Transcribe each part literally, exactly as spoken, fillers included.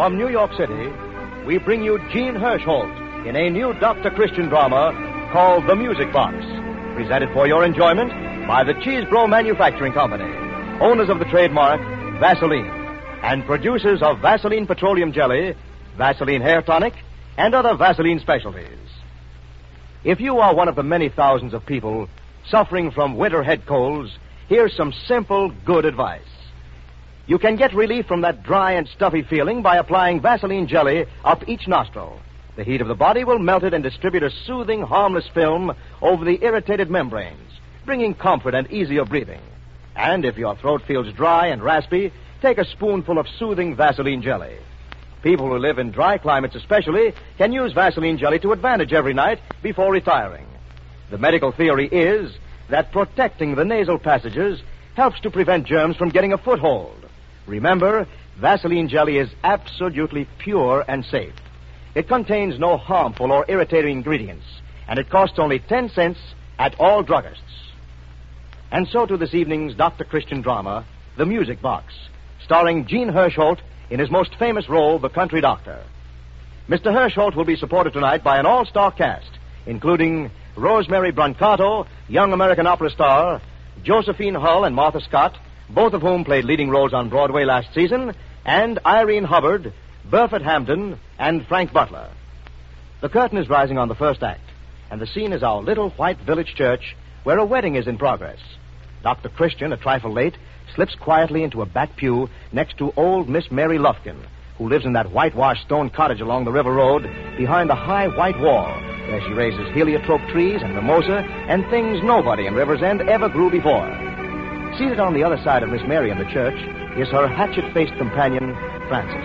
From New York City, we bring you Gene Hirschholt in a new Doctor Christian drama called The Music Box, presented for your enjoyment by the Cheesebro Manufacturing Company, owners of the trademark Vaseline, and producers of Vaseline Petroleum Jelly, Vaseline Hair Tonic, and other Vaseline specialties. If you are one of the many thousands of people suffering from winter head colds, here's some simple, good advice. You can get relief from that dry and stuffy feeling by applying Vaseline jelly up each nostril. The heat of the body will melt it and distribute a soothing, harmless film over the irritated membranes, bringing comfort and easier breathing. And if your throat feels dry and raspy, take a spoonful of soothing Vaseline jelly. People who live in dry climates especially can use Vaseline jelly to advantage every night before retiring. The medical theory is that protecting the nasal passages helps to prevent germs from getting a foothold. Remember, Vaseline jelly is absolutely pure and safe. It contains no harmful or irritating ingredients, and it costs only ten cents at all druggists. And so to this evening's Doctor Christian drama, The Music Box, starring Gene Hirschholt in his most famous role, the country doctor. Mister Hirschholt will be supported tonight by an all-star cast, including Rosemary Brancato, young American opera star, Josephine Hull and Martha Scott, both of whom played leading roles on Broadway last season, and Irene Hubbard, Burford Hampden, and Frank Butler. The curtain is rising on the first act, and the scene is our little white village church where a wedding is in progress. Doctor Christian, a trifle late, slips quietly into a back pew next to old Miss Mary Lufkin, who lives in that whitewashed stone cottage along the river road behind the high white wall, where she raises heliotrope trees and mimosa and things nobody in River's End ever grew before. Seated on the other side of Miss Mary in the church is her hatchet-faced companion, Frances.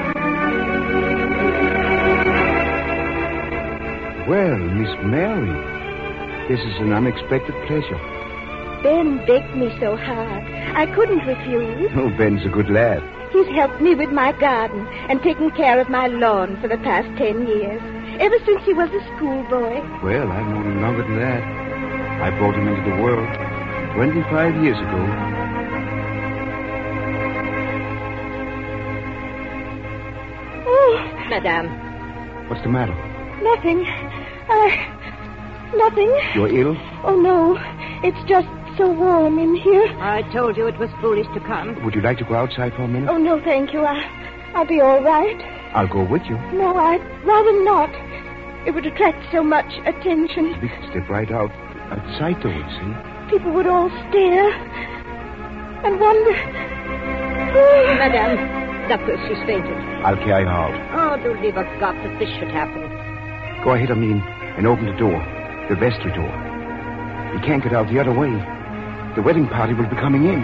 Well, Miss Mary, this is an unexpected pleasure. Ben begged me so hard. I couldn't refuse. Oh, Ben's a good lad. He's helped me with my garden and taken care of my lawn for the past ten years, ever since he was a schoolboy. Well, I've known him longer than that. I brought him into the world twenty-five years ago. Oh, Madame. What's the matter? nothing. I... Nothing. You're ill? Oh, no. It's just so warm in here. I told you it was foolish to come. Would you like to go outside for a minute? Oh, no, thank you. I, I'll be all right. I'll go with you. No, I'd rather not. It would attract so much attention. We could step right out outside the woods, see? People would all stare and wonder. Madame, Doctor, she's fainted. I'll carry her out. Oh, do leave her God that this should happen. Go ahead, I mean, and open the door. The vestry door. You can't get out the other way. The wedding party will be coming in.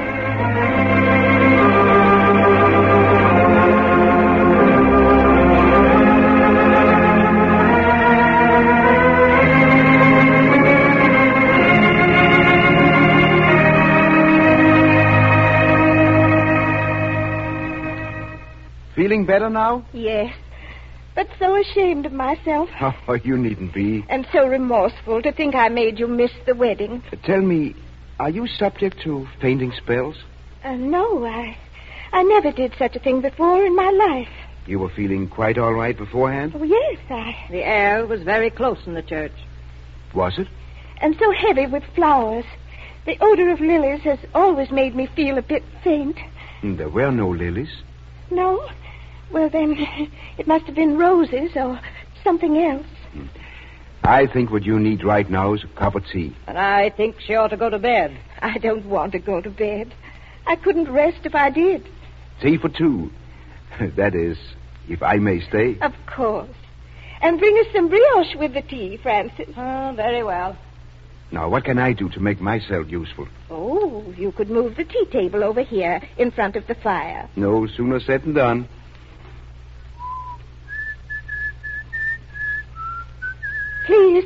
Feeling better now? Yes, but so ashamed of myself. Oh, you needn't be. And so remorseful to think I made you miss the wedding. Uh, tell me, are you subject to fainting spells? Uh, no, I, I never did such a thing before in my life. You were feeling quite all right beforehand? Oh, yes, I... The air was very close in the church. Was it? And so heavy with flowers. The odor of lilies has always made me feel a bit faint. Mm, there were no lilies. No? Well, then, it must have been roses or something else. I think what you need right now is a cup of tea. And I think she ought to go to bed. I don't want to go to bed. I couldn't rest if I did. Tea for two. That is, if I may stay. Of course. And bring us some brioche with the tea, Francis. Oh, very well. Now, what can I do to make myself useful? Oh, you could move the tea table over here in front of the fire. No sooner said than done. Please.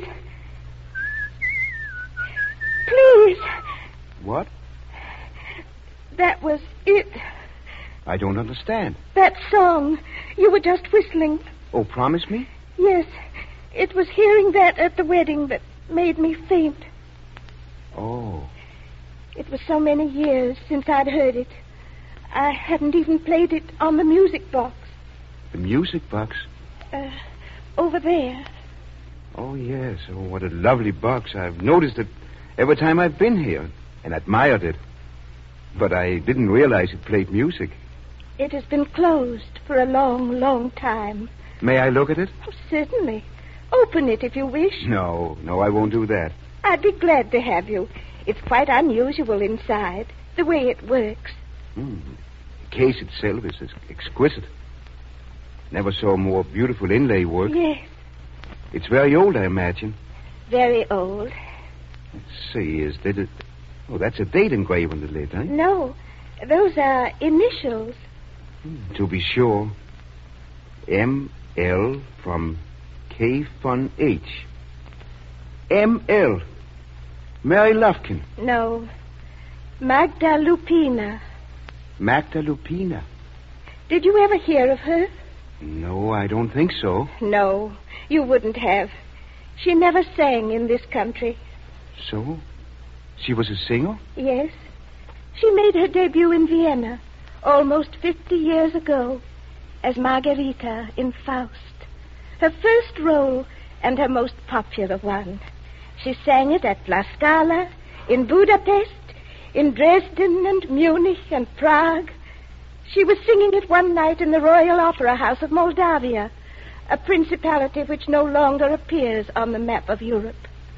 Please. What? That was it. I don't understand. That song. You were just whistling. Oh, promise me? Yes. It was hearing that at the wedding that made me faint. Oh. It was so many years since I'd heard it. I hadn't even played it on the music box. The music box? Uh, over there. Oh, yes. Oh, what a lovely box. I've noticed it every time I've been here and admired it. But I didn't realize it played music. It has been closed for a long, long time. May I look at it? Oh, certainly. Open it if you wish. No, no, I won't do that. I'd be glad to have you. It's quite unusual inside, the way it works. Mm. The case itself is exquisite. Never saw more beautiful inlay work. Yes, It's very old, I imagine. very old. Let's see, is that it? Oh, that's a date engraved on the lid, eh? No, those are initials. Hmm, to be sure. M L from K Fun H. M L. Mary Lufkin. No, Magda Lupina. Magda Lupina. Did you ever hear of her? No, I don't think so. No, you wouldn't have. She never sang in this country. So? She was a singer? Yes. She made her debut in Vienna almost fifty years ago as Margarita in Faust. Her first role and her most popular one. She sang it at La Scala, in Budapest, in Dresden and Munich and Prague. She was singing it one night in the Royal Opera House of Moldavia, a principality which no longer appears on the map of Europe.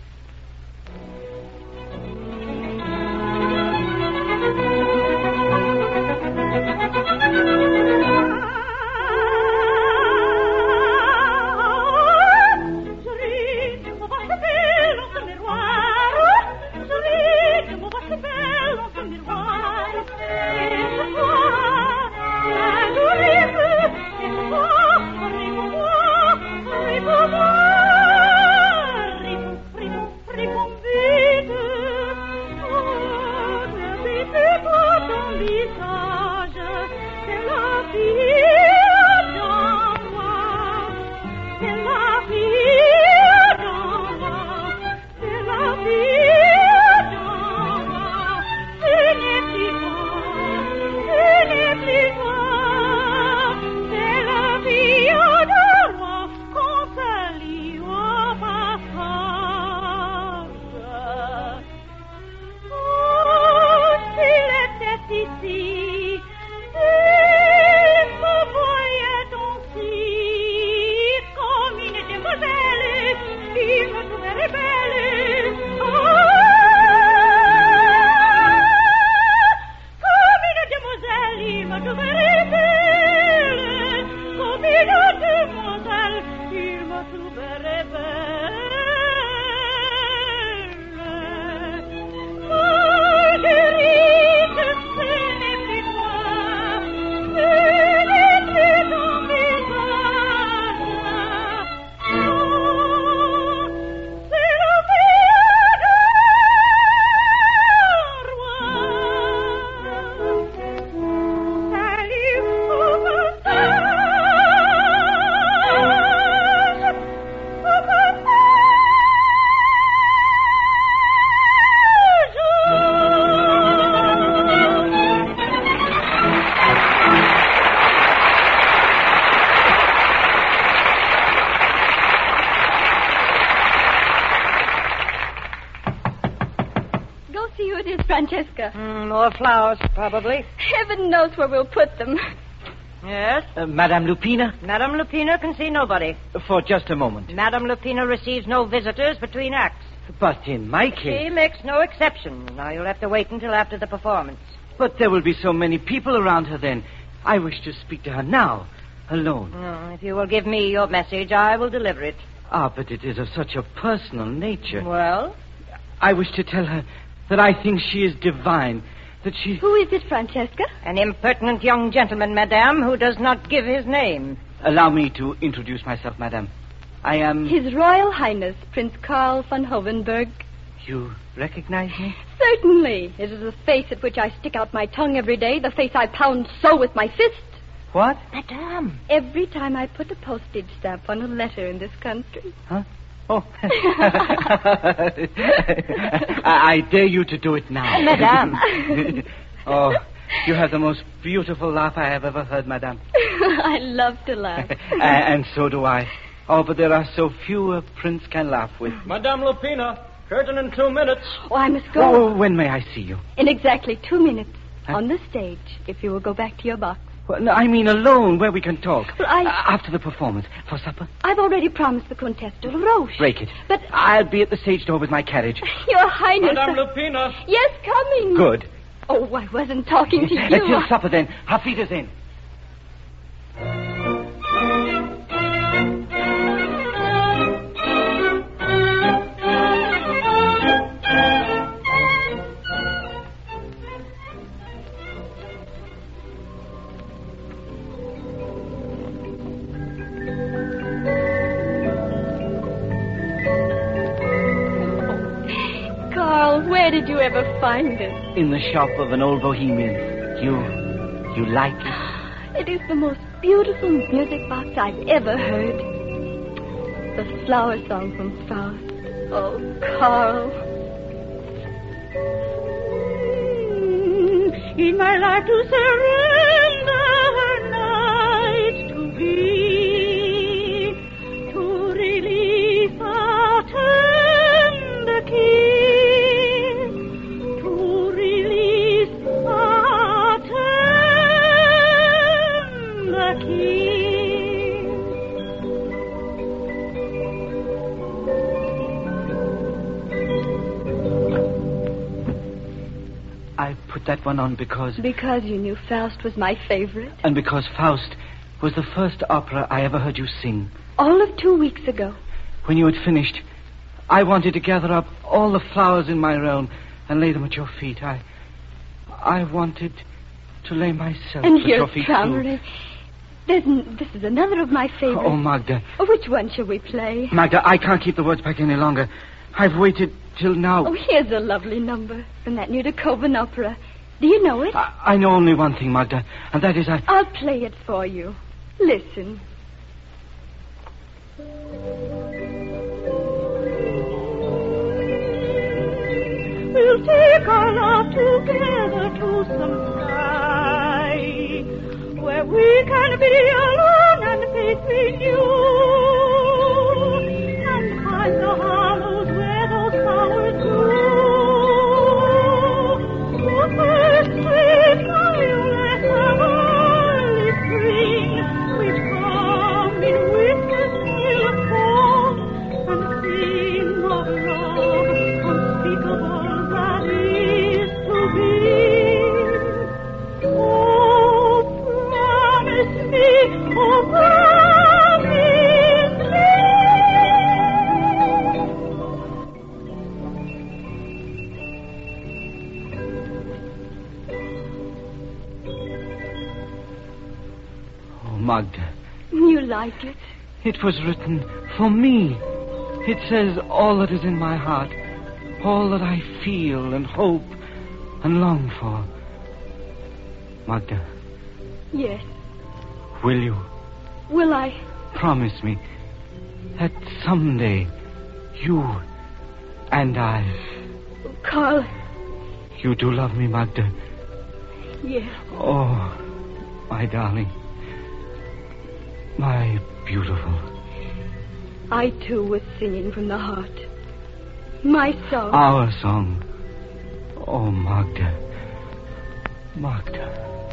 Francesca. Mm, more flowers, probably. Heaven knows where we'll put them. Yes? Uh, Madame Lupina? Madame Lupina can see nobody. For just a moment. Madame Lupina receives no visitors between acts. But in my case... She makes no exception. Now, you'll have to wait until after the performance. But there will be so many people around her then. I wish to speak to her now, alone. Mm, if you will give me your message, I will deliver it. Ah, but it is of such a personal nature. Well? I wish to tell her that I think she is divine, that she... Who is this, Francesca? An impertinent young gentleman, madame, who does not give his name. Allow me to introduce myself, madame. I am... His Royal Highness, Prince Karl von Hohenberg. You recognize me? Certainly. It is the face at which I stick out my tongue every day, the face I pound so with my fist. What? Madame. Every time I put a postage stamp on a letter in this country. Huh? Oh. I, I dare you to do it now. Madame. Oh, you have the most beautiful laugh I have ever heard, madame. I love to laugh. and, and so do I. Oh, but there are so few a prince can laugh with. Madame Lupina, curtain in two minutes. Oh, I must go. Oh, when may I see you? In exactly two minutes. Huh? On the stage, if you will go back to your box. Well, no, I mean alone, where we can talk. Well, I... Uh, after the performance. For supper? I've already promised the Comtesse de Roche. Break it. But... I'll be at the stage door with my carriage. Your Highness... Madame Lupina. Yes, coming. Good. Oh, I wasn't talking to you. Uh, till supper, then. Hafita's in. Where did you ever find it? In the shop of an old bohemian. You... you like it? It is the most beautiful music box I've ever heard. The flower song from Faust. Oh, Carl. In my life to surrender her night to thee, to release our tender kiss, to release our tender kiss. I put that one on because... Because you knew Faust was my favorite. And because Faust was the first opera I ever heard you sing. All of two weeks ago. When you had finished, I wanted to gather up all the flowers in my realm and lay them at your feet. I... I wanted to lay myself And at you're your feet, charming. too. There's n- this is another of my favorites. Oh, Magda. Oh, which one shall we play? Magda, I can't keep the words back any longer. I've waited till now. Oh, here's a lovely number from that new de Koven opera. Do you know it? I, I know only one thing, Magda, and that is I... I'll play it for you. Listen. We'll take our love together to some sky where we can be alone and faith renewed and find the hollows where those flowers grow. The first sweet violets of early spring which come in whispers till fall and sing of love unspeakable that is to be. Oh, promise me, oh, promise me. Oh, Magda, You like it? it was written for me. It says all that is in my heart, all that I feel and hope and long for. Magda, Yes. will you Will I? promise me that someday you and I... Carl, You do love me, Magda? yes. Oh, my darling. My beautiful. I, too, was singing from the heart. My song. Our song. Oh, Magda. Magda.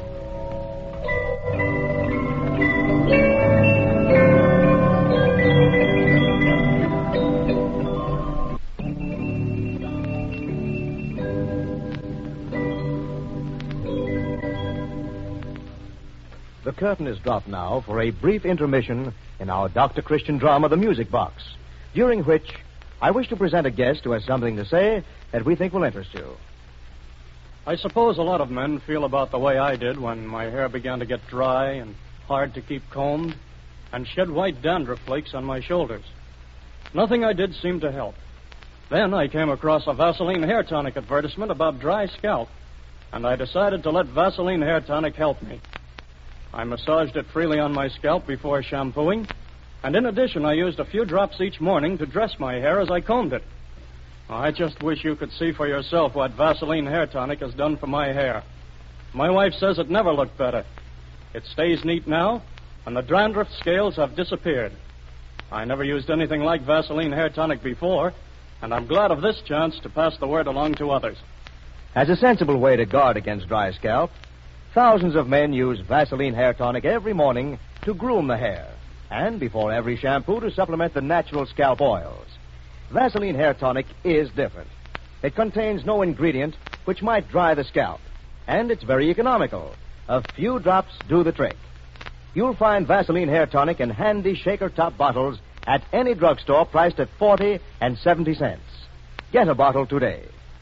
The curtain is dropped now for a brief intermission in our Doctor Christian drama, The Music Box, during which I wish to present a guest who has something to say that we think will interest you. I suppose a lot of men feel about the way I did when my hair began to get dry and hard to keep combed and shed white dandruff flakes on my shoulders. Nothing I did seemed to help. Then I came across a Vaseline hair tonic advertisement about dry scalp, and I decided to let Vaseline hair tonic help me. I massaged it freely on my scalp before shampooing, and in addition, I used a few drops each morning to dress my hair as I combed it. I just wish you could see for yourself what Vaseline hair tonic has done for my hair. My wife says it never looked better. It stays neat now, and the dandruff scales have disappeared. I never used anything like Vaseline hair tonic before, and I'm glad of this chance to pass the word along to others. As a sensible way to guard against dry scalp, thousands of men use Vaseline hair tonic every morning to groom the hair, and before every shampoo to supplement the natural scalp oils. Vaseline hair tonic is different. It contains no ingredient which might dry the scalp, and it's very economical. A few drops do the trick. You'll find Vaseline hair tonic in handy shaker top bottles at any drugstore priced at forty and seventy cents. Get a bottle today.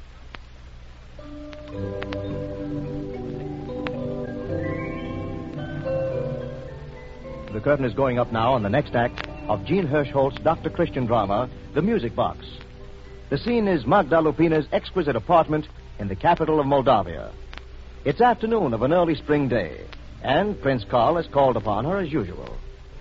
The curtain is going up now on the next act of Jean Hirschholt's Doctor Christian drama, The Music Box. The scene is Magda Lupina's exquisite apartment in the capital of Moldavia. It's afternoon of an early spring day, and Prince Karl has called upon her as usual.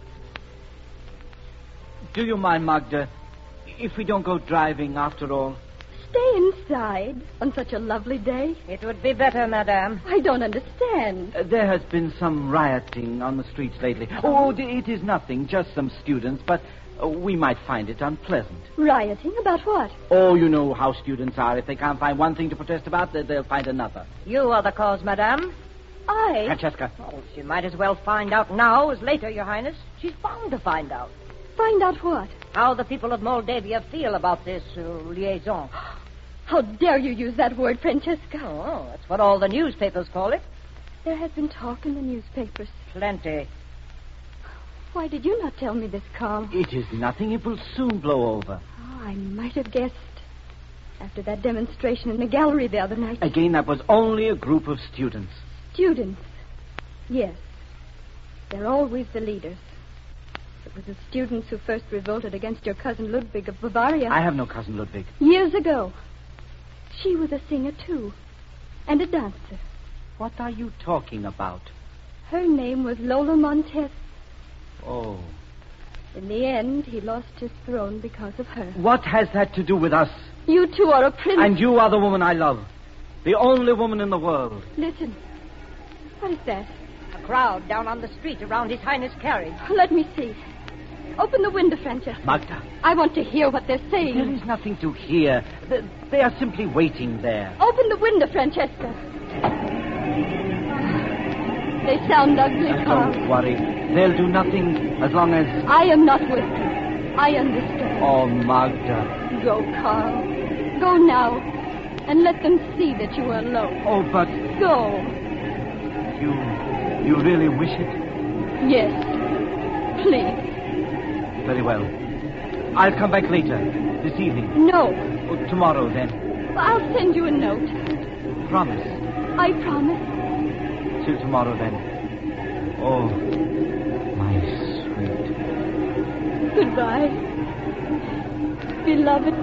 Do you mind, Magda, if we don't go driving after all? Stay inside on such a lovely day. It would be better, madame. I don't understand. Uh, there has been some rioting on the streets lately. Oh, it is nothing, just some students, but uh, we might find it unpleasant. Rioting? About what? Oh, you know how students are. If they can't find one thing to protest about, they- they'll find another. You are the cause, madame. I? Francesca. Oh, she might as well find out now as later, Your Highness. She's bound to find out. Find out what? How the people of Moldavia feel about this uh, liaison. How dare you use that word, Francesca? Oh, that's what all the newspapers call it. There has been talk in the newspapers. Plenty. Why did you not tell me this, Carl? It is nothing. It will soon blow over. Oh, I might have guessed. After that demonstration in the gallery the other night. Again, that was only a group of students. Students. Yes. They're always the leaders. It was the students who first revolted against your cousin Ludwig of Bavaria. I have no cousin Ludwig. Years ago. She was a singer, too. And a dancer. What are you talking about? Her name was Lola Montez. Oh. In the end, he lost his throne because of her. What has that to do with us? You two are a prince. And you are the woman I love. The only woman in the world. Listen. What is that? A crowd down on the street around His Highness' carriage. Let me see. Open the window, Francesca. Magda. I want to hear what they're saying. There is nothing to hear. They- They are simply waiting there. Open the window, Francesca. They sound ugly, Carl. Don't worry. They'll do nothing as long as... I am not with you. I understand. Oh, Magda. Go, Carl. Go now. And let them see that you are alone. Oh, but Go. you... You really wish it? Yes. Please. Very well. I'll come back later. This evening. No. Oh, tomorrow, then. I'll send you a note. Promise. I promise. Till tomorrow, then. Oh, my sweet. Goodbye. Beloved.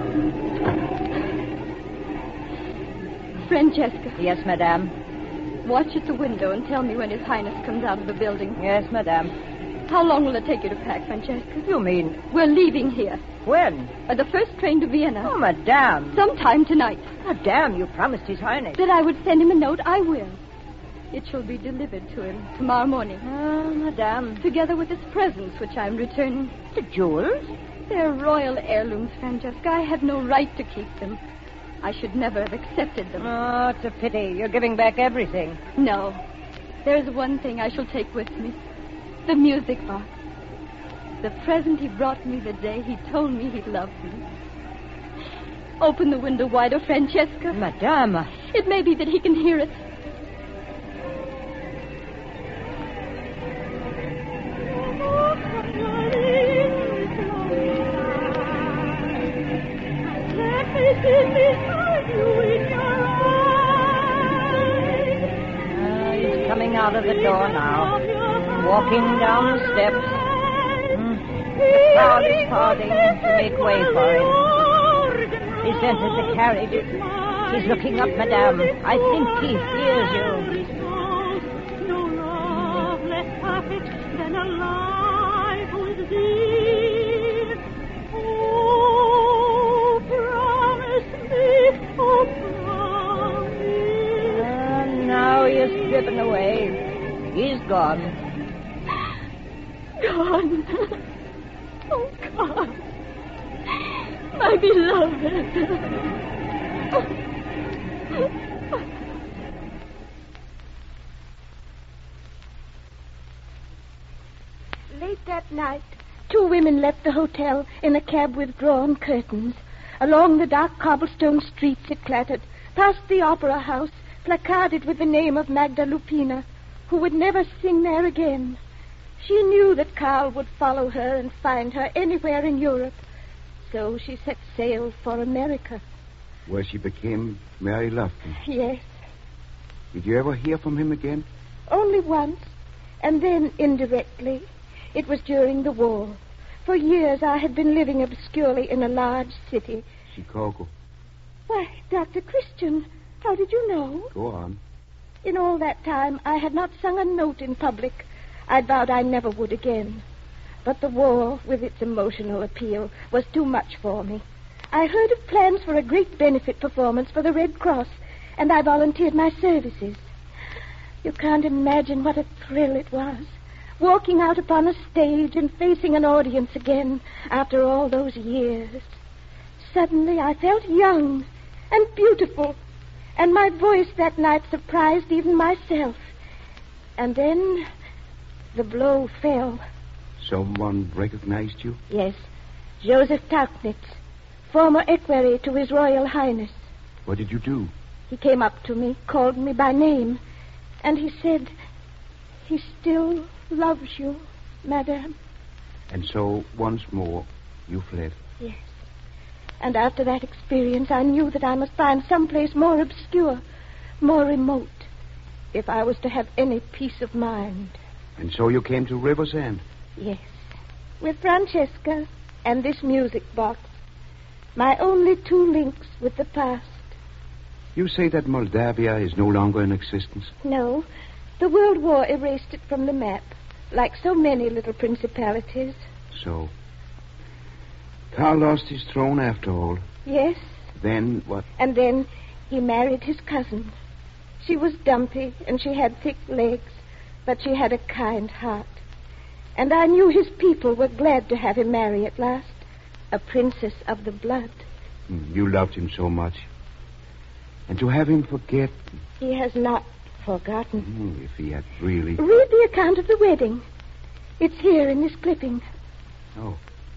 Francesca, Yes, madame. watch at the window and tell me when His Highness comes out of the building. Yes, madame. How long will it take you to pack, Francesca? You mean We're leaving here. when? By the first train to Vienna. Oh, madame. Sometime tonight. Madame, you promised His Highness. That I would send him a note. I will. It shall be delivered to him tomorrow morning. Oh, madame. Together with his presents, which I am returning. The jewels? They're royal heirlooms, Francesca. I have no right to keep them. I should never have accepted them. Oh, it's a pity. You're giving back everything. No. There's one thing I shall take with me. The music box. The present he brought me the day he told me he loved me. Open the window wider, Francesca. Madame. It may be that he can hear it. Uh, he's coming out of the door now. Walking down the steps. Mm. The crowd is parting to make way for him. He's entered the carriage. He's looking up, madame. I think he hears you. And now he is driven away. He's gone. gone. Oh, Carl. My beloved. Late that night, two women left the hotel in a cab with drawn curtains. Along the dark cobblestone streets it clattered, past the opera house, placarded with the name of Magda Lupina, who would never sing there again. She knew that Carl would follow her and find her anywhere in Europe. So she set sail for America. Where she became Mary Lufkin. Yes. Did you ever hear from him again? Only once, and then indirectly. It was during the war. For years I had been living obscurely in a large city. Chicago. Why, Doctor Christian, how did you know? Go on. In all that time, I had not sung a note in public. I'd vowed I never would again. But the war, with its emotional appeal, was too much for me. I heard of plans for a great benefit performance for the Red Cross, and I volunteered my services. You can't imagine what a thrill it was, walking out upon a stage and facing an audience again after all those years. Suddenly I felt young and beautiful, and my voice that night surprised even myself. And then the blow fell. Someone recognized you? Yes, Joseph Tauchnitz, former equerry to His Royal Highness. What did you do? He came up to me, called me by name, and he said, he still loves you, madame. And so, once more, you fled. Yes. And after that experience, I knew that I must find some place more obscure, more remote, if I was to have any peace of mind. And so you came to River's End? Yes. With Francesca and this music box. My only two links with the past. You say that Moldavia is no longer in existence? No. The World War erased it from the map, like so many little principalities. So, Carl lost his throne after all. Yes. Then what? And then he married his cousin. She was dumpy, and she had thick legs, but she had a kind heart. And I knew his people were glad to have him marry at last. A princess of the blood. You loved him so much. And to have him forget... He has not forgotten. Mm, if he had really... Read the account of the wedding. It's here in this clipping. Oh.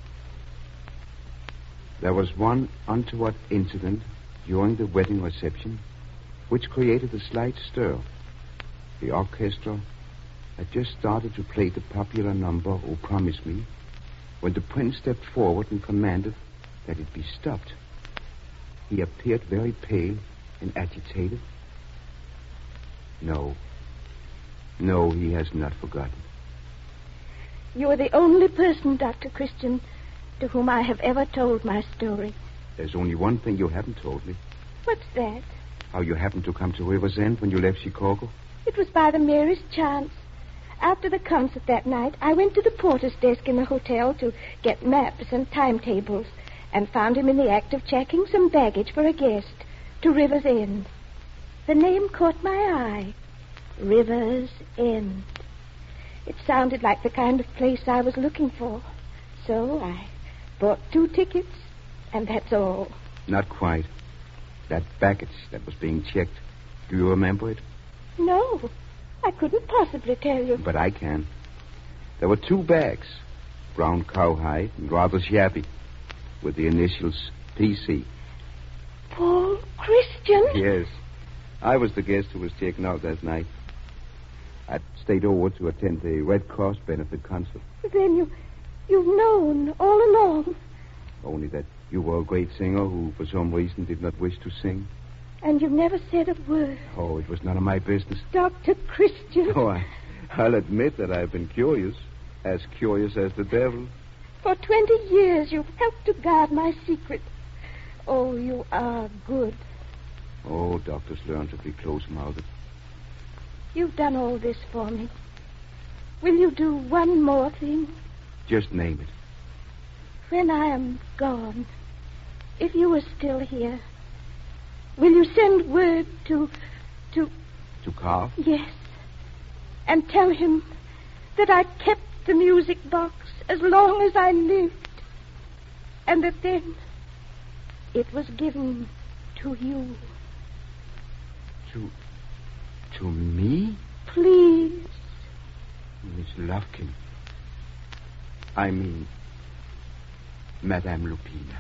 There was one untoward incident during the wedding reception which created a slight stir. The orchestra had just started to play the popular number, Oh Promise Me, when the prince stepped forward and commanded that it be stopped. He appeared very pale and agitated. No. No, he has not forgotten. You are the only person, Doctor Christian, to whom I have ever told my story. There's only one thing you haven't told me. What's that? How you happened to come to River's End when you left Chicago. It was by the merest chance. After the concert that night, I went to the porter's desk in the hotel to get maps and timetables, and found him in the act of checking some baggage for a guest to River's End. The name caught my eye. River's End. It sounded like the kind of place I was looking for. So I bought two tickets, and that's all. Not quite. That baggage that was being checked, do you remember it? No, I couldn't possibly tell you. But I can. There were two bags, brown cowhide and rather shabby, with the initials P C. Paul Christian? Yes. I was the guest who was taken out that night. I'd stayed over to attend the Red Cross benefit concert. Then you, you've known all along. Only that you were a great singer who, for some reason, did not wish to sing. And you've never said a word. Oh, it was none of my business. Doctor Christian. Oh, I, I'll admit that I've been curious. As curious as the devil. For twenty years, you've helped to guard my secret. Oh, you are good. Oh, doctors learn to be close-mouthed. You've done all this for me. Will you do one more thing? Just name it. When I am gone, if you are still here, will you send word to... to... To Carl? Yes. And tell him that I kept the music box as long as I lived, and that then it was given to you. To... to me? Please. Miss Lufkin. I mean, Madame Lupina.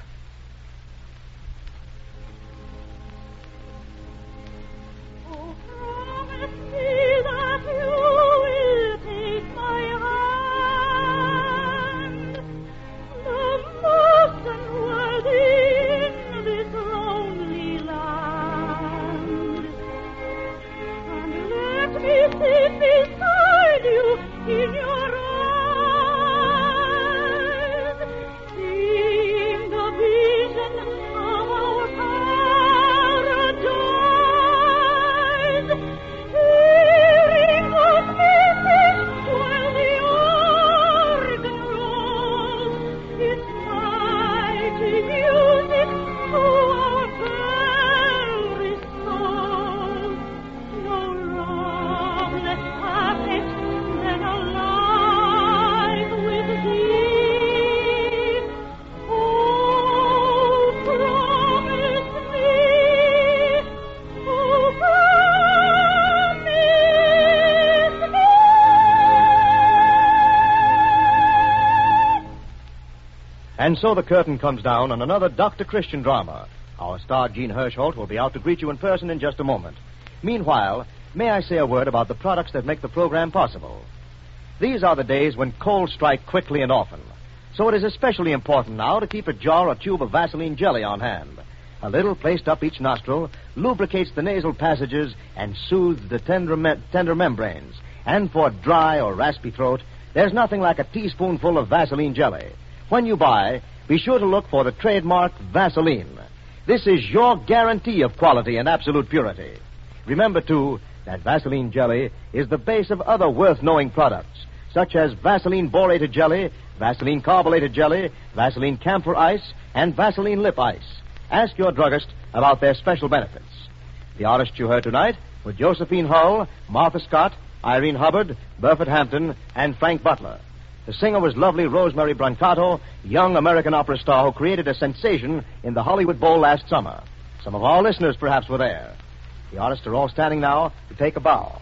And so the curtain comes down on another Doctor Christian drama. Our star, Jean Hirschholt, will be out to greet you in person in just a moment. Meanwhile, may I say a word about the products that make the program possible? These are the days when colds strike quickly and often. So it is especially important now to keep a jar or tube of Vaseline jelly on hand. A little placed up each nostril lubricates the nasal passages and soothes the tender, me- tender membranes. And for dry or raspy throat, there's nothing like a teaspoonful of Vaseline jelly. When you buy, be sure to look for the trademark Vaseline. This is your guarantee of quality and absolute purity. Remember, too, that Vaseline jelly is the base of other worth-knowing products, such as Vaseline borated jelly, Vaseline carbonated jelly, Vaseline camphor ice, and Vaseline lip ice. Ask your druggist about their special benefits. The artists you heard tonight were Josephine Hull, Martha Scott, Irene Hubbard, Burford Hampton, and Frank Butler. The singer was lovely Rosemary Brancato, young American opera star who created a sensation in the Hollywood Bowl last summer. Some of our listeners perhaps were there. The artists are all standing now to take a bow.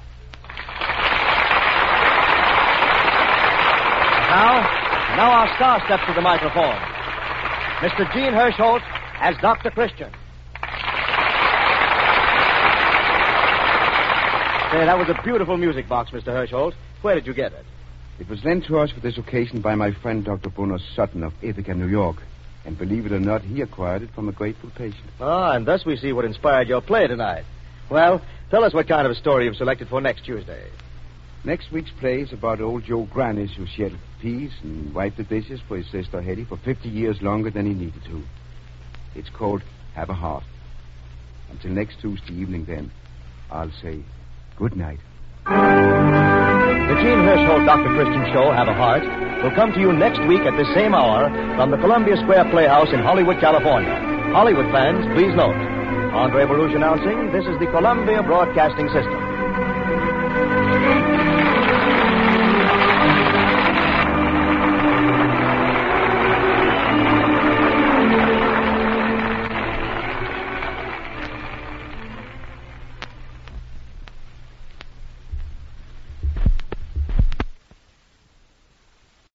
Now, now our star steps to the microphone. Mister Jean Hirschholt as Doctor Christian. Say, that was a beautiful music box, Mister Hirschholt. Where did you get it? It was lent to us for this occasion by my friend Doctor Bruno Sutton of Ithaca, New York. And believe it or not, he acquired it from a grateful patient. Ah, and thus we see what inspired your play tonight. Well, tell us what kind of a story you've selected for next Tuesday. Next week's play is about old Joe Grannis, who shed peas and wiped the dishes for his sister Hetty for fifty years longer than he needed to. It's called Have a Heart. Until next Tuesday evening, then, I'll say good night. The Jean Hirschholt Doctor Christian Show, Have a Heart, will come to you next week at the same hour from the Columbia Square Playhouse in Hollywood, California. Hollywood fans, please note. Andre Baruch announcing, this is the Columbia Broadcasting System.